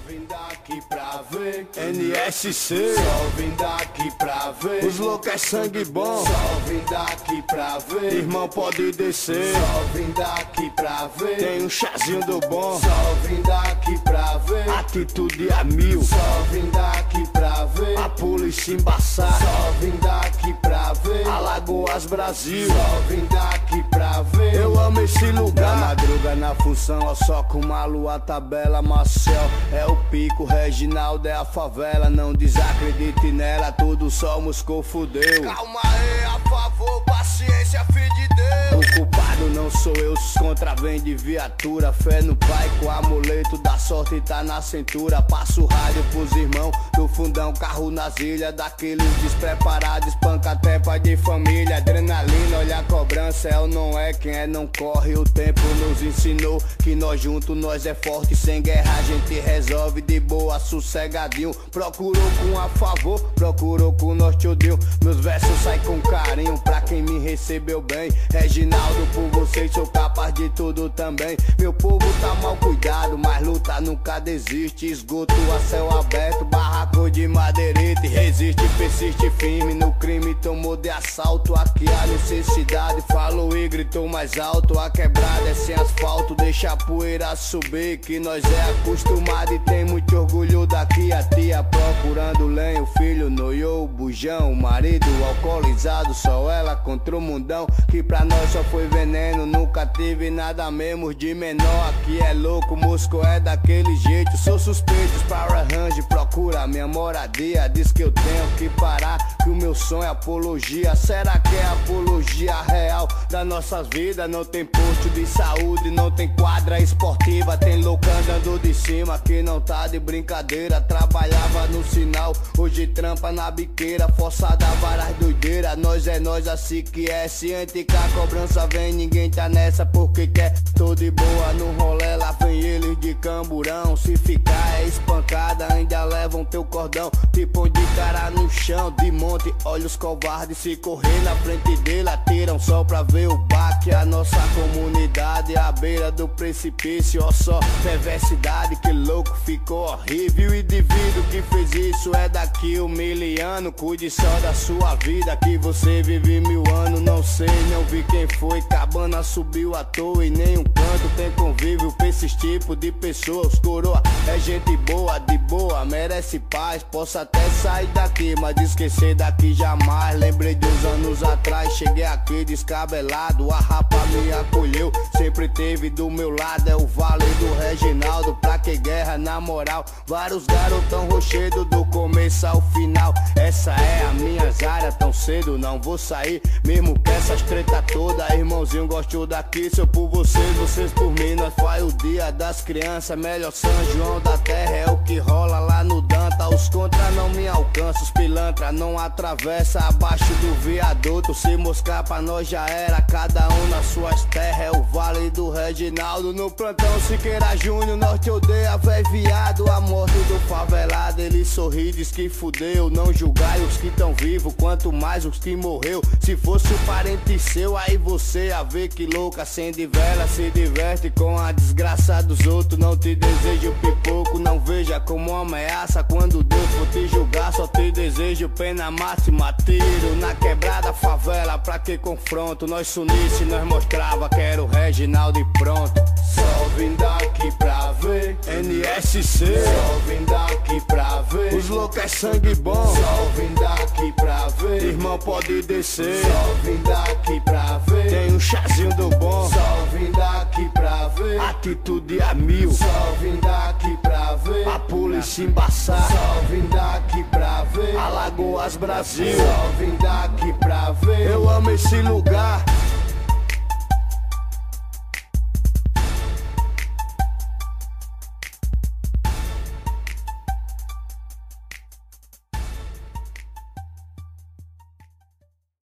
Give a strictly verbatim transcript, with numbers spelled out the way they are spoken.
vim daqui pra ver N S C, só vim daqui pra ver os loucos é sangue bom, só vim daqui pra ver irmão pode descer, só vim daqui pra ver tem um chazinho do bom, só vim daqui pra ver atitude a mil, só vim daqui pra ver a polícia embaçar, só vim daqui pra ver Alagoas Brasil, só vim daqui pra ver eu amo esse lugar. Na madruga na função, ó, só com uma lua tabela, Marcel é o pico, Reginaldo é a favela, não desacredite nela, tudo somos confudeu. Calma aí, a favor, paciência, filho de Deus. O culpado não sou eu, se contra vem de viatura, fé no pai com amuleto da sorte tá na cintura, passo rádio pros irmãos do fundão, carro nas ilhas, daqueles despreparados, espanca até pai de família, adrenalina, olha a cobrança, é ou não é, quem é não corre, o tempo nos ensinou que nós juntos nós é forte, sem guerra a gente resolve de boa, sossegadinho, procurou com a favor, procurou com nós te odeio, meus versos saem com carinho pra quem me recebeu bem, Reginaldo por vocês sou capaz de tudo também, meu povo tá mal cuidado, mas luta nunca desiste, esgoto a céu aberto, barraco de madeirite, resiste, persiste firme no crime, tomou de assalto, aqui a necessidade, falou e gritou mais alto, a quebrada é sem asfalto, deixa a poeira subir, que nós é acostumado e tem muito orgulho daqui, a tia procurando lenha, o filho noiou o bujão, o marido alcoolizado, só ela contra o mundão, que pra nós só foi veneno, nunca tive nada mesmo de menor, aqui é louco, Moscou é daquele jeito, sou suspeito para arranjo, procura minha moradia, diz que eu tenho que parar, que o meu sonho é apologia, será que é apologia real das nossas vidas? Não tem posto de saúde, não tem quadra esportiva, tem louco andando de cima que não tá de brincadeira, trabalhava no sinal, hoje trampa na biqueira, forçada várias doideiras, nós é nós assim que é, ciente que a cobrança vem, ninguém tá nessa porque quer, tô de boa no rolê, lá vem eles de camburão, se ficar é espancada, ainda levam teu cordão, te põe de cara no chão, de monte, olha os covardes, se correr na frente dele, atiram só pra ver o baque, a nossa comunidade à beira do precipício, ó só perversidade, que louco, ficou horrível, o indivíduo que fez isso é daqui humilhando, cuide só da sua vida, que você vive mil anos, não sei, não vi quem foi, cabana subiu à toa e nem um canto tem convívio pra esses tipos de pessoas, coroa é gente boa, de boa, merece paz, posso até sair daqui, mas de esquecer daqui jamais, lembrei de uns anos atrás, cheguei aqui descabelado, a rapa me acolheu, sempre teve do meu lado, é o vale do Reginaldo, pra que guerra na moral, vários garotão rochedo do começo ao final, essa é a minha área, tão cedo não vou sair, mesmo que essas treta toda, irmãozinho gostou daqui, se eu por vocês, vocês por mim, nós faz o dia das crianças, melhor São João da terra, é o que rola lá no Danta, os contra não me alcançam, os pilantra não atravessa abaixo do viaduto, se moscar pra nós já era, cada um nas suas terras, é o vale do Reginaldo, no plantão Siqueira Júnior, nós te odeia, véi viado, a morte do favelado, ele sorri, diz que fudeu, não julgai os que tão vivos, quanto mais os que morreu, se fosse o parente seu, aí você a ver que louca, acende vela, se diverte com a desgraça dos outros, não te desejo pipoco, não veja como uma ameaça, quando Deus for te julgar, só te desejo pena máxima, tiro na quebrada favela, pra que confronto, nós sunisse, nós mostrava que era o Reginaldo e pronto, só vim daqui pra ver N S C, só vim daqui pra ver os loucos é sangue bom, só vim daqui pra ver irmão pode descer, só vim daqui pra ver tem um chazinho do bom, só vim daqui pra ver atitude a mil, só vim daqui pra ver a polícia embaçar, só vim daqui pra ver Alagoas Brasil, só vim daqui pra ver eu amo esse lugar.